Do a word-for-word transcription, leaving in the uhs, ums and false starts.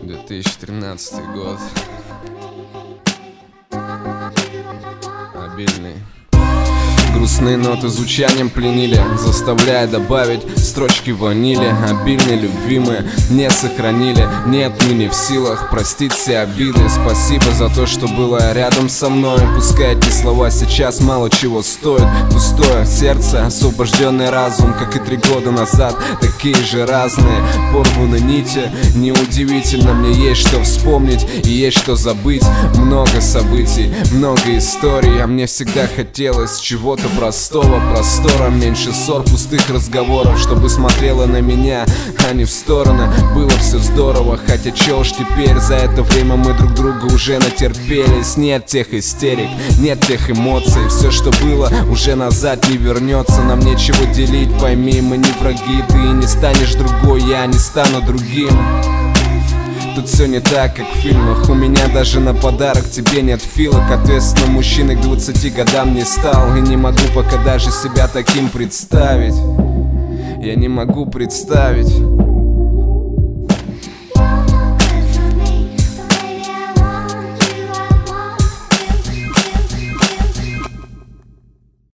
две тысячи тринадцатый год. Обильный. Грустные ноты звучанием пленили, заставляя добавить строчки ванили. Обильные любви мы не сохранили. Нет, мы не в силах простить все обиды. Спасибо за то, что было рядом со мной. Пускай эти слова сейчас мало чего стоят. Пустое сердце, освобожденный разум, как и три года назад, такие же разные. Порваны нити, неудивительно, мне есть что вспомнить и есть что забыть. Много событий, много историй, а мне всегда хотелось чего-то простого, простора, меньше ссор, пустых разговоров, чтобы смотрела на меня, а не в стороны. Было все здорово, хотя чё уж теперь, за это время мы друг друга уже натерпелись. Нет тех истерик, нет тех эмоций, все, что было, уже назад не вернется. Нам нечего делить, пойми, мы не враги. Ты не станешь другой, я не стану другим. Тут все не так, как в фильмах. У меня даже на подарок тебе нет филок. Ответственно, мужчиной к двадцати годам не стал. И не могу пока даже себя таким представить. Я не могу представить.